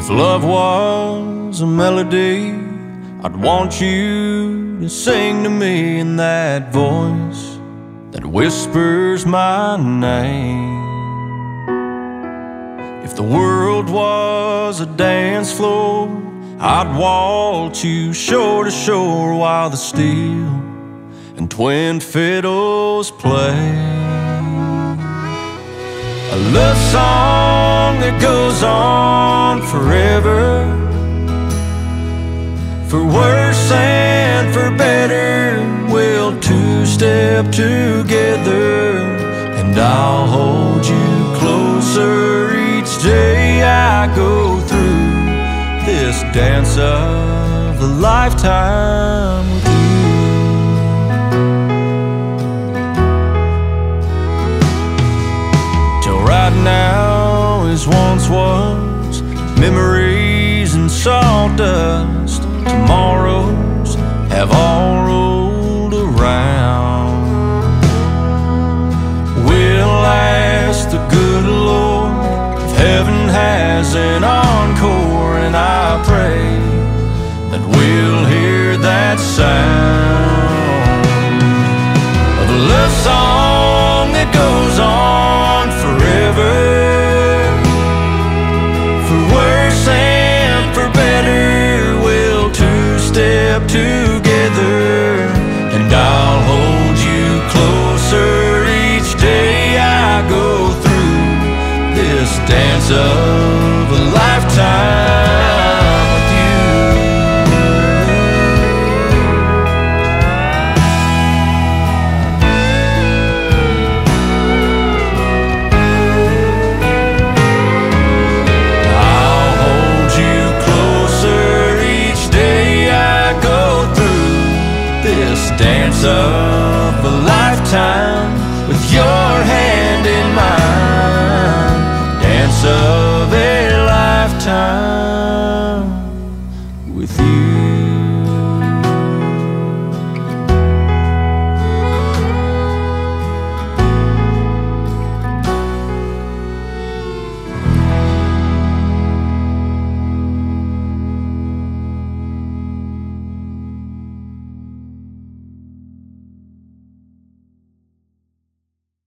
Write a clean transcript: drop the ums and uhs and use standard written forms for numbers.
If love was a melody, I'd want you to sing to me in that voice that whispers my name. If the world was a dance floor, I'd waltz you shore to shore while the steel and twin fiddles play. A love song that goes on forever, for worse and for better. We'll two-step together, and I'll hold you closer each day I go through this dance of a lifetime with you. Till right now as once was, memories and sawdust. Tomorrows have all rolled around. We'll ask the good Lord if heaven has an encore, and I pray that we'll hear that sound of a love song that goes on forever, for worse and for better. We'll two-step together, and I'll hold you closer each day I go through this dance of a lifetime with you. I'll hold you closer each day I go through this dance of a lifetime.